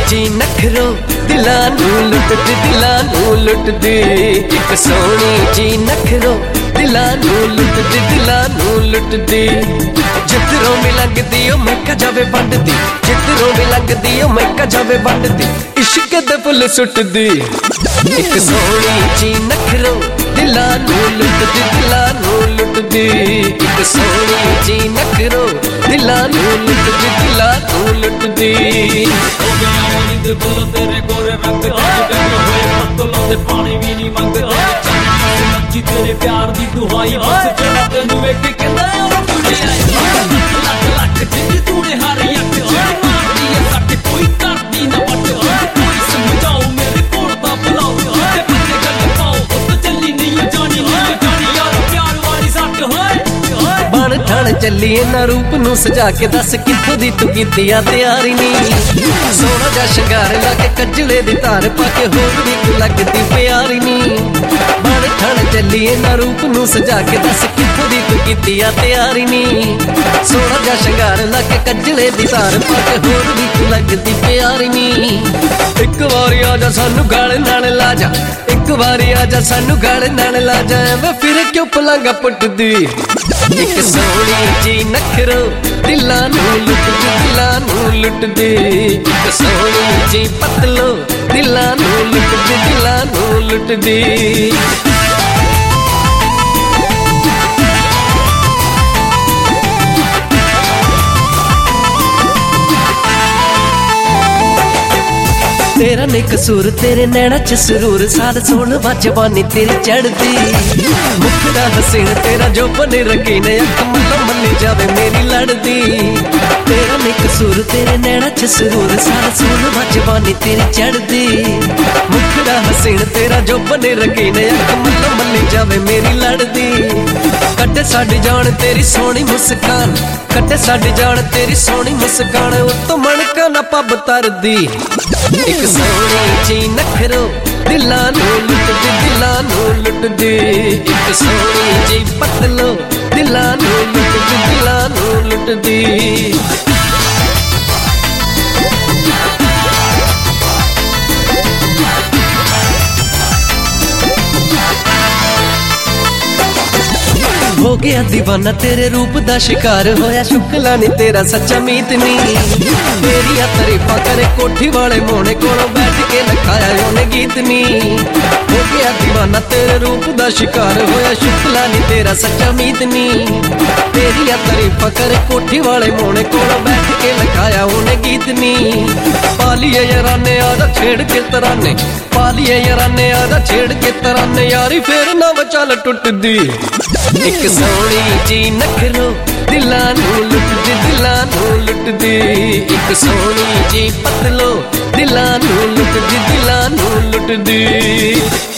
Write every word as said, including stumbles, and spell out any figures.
जी नखरो दिलां नू लुटदी दिलां नू लुटदी इक सोहनी जी नखरो दिलां नू लुटदी दिलां नू लुटदी जिधरों भी लंघदी ओ महका जावे वंडदी जिधरों भी लंघदी ओ महका जावे वंडदी इश्क दे फुल सुटदी इक सोहनी जी नखरो दिलां नू लुटदी दिलां नू लुटदी इक सोहनी जी नखरो दिलां नू लुटदी दिलां नू लुटदी तेरे गोरे रंग होए पानी भी नहीं मंगती तेरे प्यार दी दुहाई बस चला तेनू वेख के कहंदा लख लख जिंद तूने हारी अट मारदी है सट कोई करदी ना पट कोई समझाओ मेरे कोल दा बुलाओ ते पत्ते गल पाओ तो चली नहीं जानी नहीं जानी यार प्यार वाली सट होए बन ठण चली ना रूप नू सजा के दस कित्थों दी तू कीती आ तैयारी नहीं सोहना जा शंगार ला के कजले दी धार पा के होर भी तू लगदी प्यारी नहीं बन ठण चली ना रूप नू सजा के दस कित्थों दी तू कीती आ तैयारी नहीं सोहना जा शंगार ला के कजले दी धार पा के होर भी तू लगदी प्यारी नहीं एक वारी आजा सानू गल नाल ला जा एक वारी आजा सानू गल नाल ला जा वे फिर क्यों पलंगा पुटदी इक सोहनी जी नखरो दिलां नू लुटदी दिलां नू लुटदी इक सोहनी जी पतलो दिलां नू लुटदी दिलां नू लुटदी तेरा नहीं कसूर तेरे नैना च सुरूर साल सोलवा जवानी तेरी चढ़दी मुखड़ा हसीन तेरा जो बने रंगीन अख मल्लो मल्ली जावे मेरी लड़दी तेरा नहीं कसूर तेरे नैना च सुरूर साल सोलवा जवानी तेरी चढ़दी मुखड़ा हसीन तेरा जो बने रंगीन अख मल्लो मल्ली जावे मेरी लड़दी कटे साडी जान तेरी सोहनी मुस्कान कटे साडी जान तेरी सोहनी मुस्कान उत्तों मणका ना पब तरदी इक सोहनी जी नखरो दिलां नू लुटदी दिलां नू लुटदी इक सोहनी जी पतलो दिलां नू लुटदी दिलां नू लुटदी हो गया दीवाना तेरे रूप दा शिकार होया शुक्ला नी तेरा सच्चा मीत नी तेरिया तारीफा करे कोठी वाले मोने कोलों बैठ के लिखाया ओने गीत नी हो गया दीवाना तेरे रूप दा शिकार होया शुक्ला नी तेरा सच्चा मीत नी तेरिया तारीफा करे कोठी वाले मोने कोलों बैठ के लिखाया ओने गीत नी पालिए याराने आजा छेड़ के तराने पालिए याराने आजा छेड़ के तराने यारी फिर ना वचाल टुटदी इक सोहनी जी नखरो दिलां नू लुटदी दिलां नू लुटदी इक सोहनी जी पतलो दिलां नू लुटदी दिलां नू लुटदी।